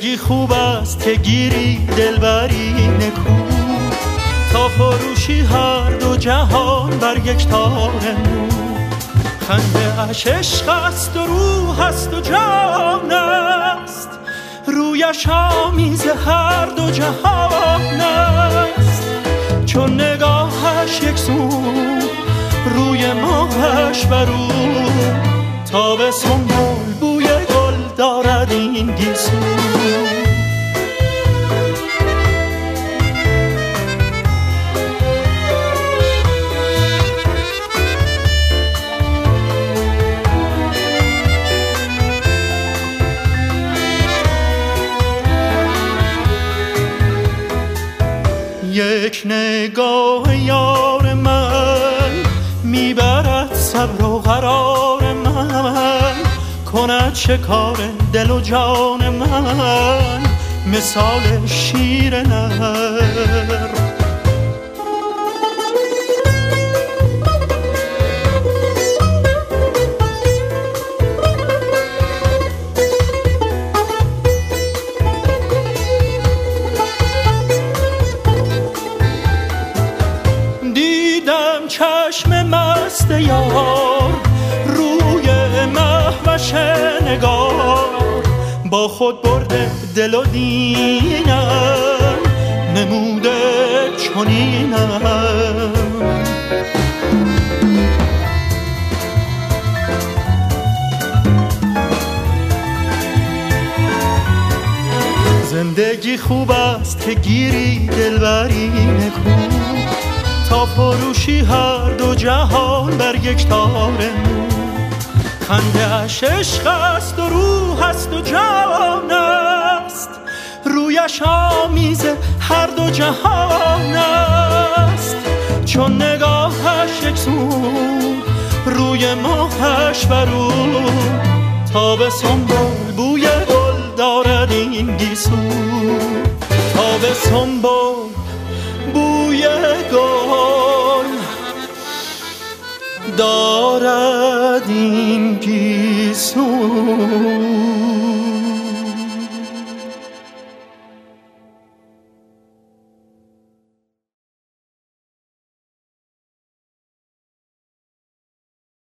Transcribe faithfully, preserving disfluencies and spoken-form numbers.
زندگی خوب است که گیری دلبری نکو، تا فروشی هر دو جهان بر یک تار مو. خنده اش عشق است و روح است و جان است، رویش آمیز هر دو جهان است. چون نگاهش یک سو، روی ماهش برو، تا به سنبول بوی گل دارد این گیسو. یک نگاه یار من میبرد صبر و قرار من، کند شکار دل و جان من مثال شیر نر. چشم مست یار روی مهوش نگار، با خود برده دل و دینم نموده چنینم. زندگی خوب است که گیری دلبری نکو، تا فروشی هر دو جهان بر یک تار مو. خنده اش عشق است و روح است و جان است، رویش آمیز هر دو جهان است. چون نگاهش یک سو، روی ماهش برو، تا به سنبول بوی گل دارد این گیسو. تا به سنبول بوی گل دارد این گیسو.